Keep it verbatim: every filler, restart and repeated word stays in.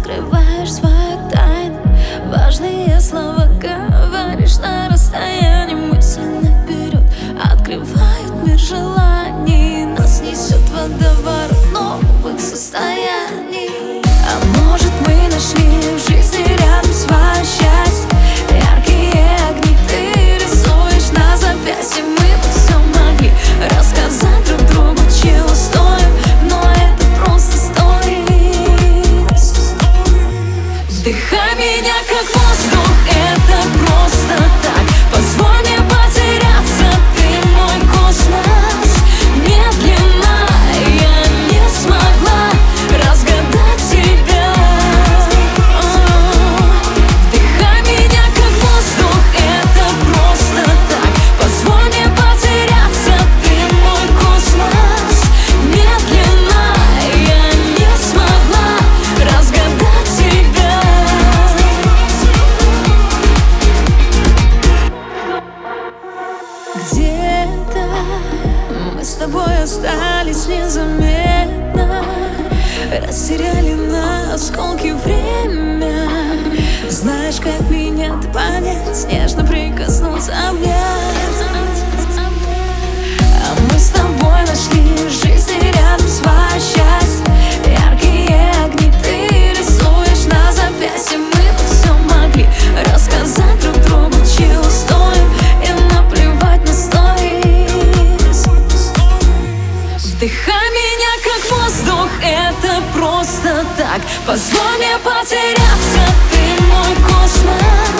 Открываешь свои тайны, важные слова говоришь на расстоянии. Мысли наперед открывают мир желаний, нас несет водоворот новых состояний. А может, мы нашли в жизни рядом свое счастье? Яркие огни ты рисуешь на запястье. Мы бы все могли рассказать друг другу, чего стоим, но это просто сторис. Вдыхай меня как воздух, это просто так. Позволь мне потеряться, ты мой космос. Медленно я не смогла разгадать тебя. Вдыхай меня как воздух, это просто так. Позволь мне потеряться, ты мой космос. Медленно я не смогла разгадать тебя. Где-то мы с тобой остались незаметно, растеряли на осколки время. Знаешь, как меня ты понять, нежно прикоснуться, обнять. А мы с тобой нашли в жизни рядом свое счастье. Яркие огни ты рисуешь на запястье. Мы бы все могли рассказать друг другу, чего стоим, и наплевать на сторис. Вдыхай меня как воздух, это просто так. Позволь мне потеряться, ты мой космос.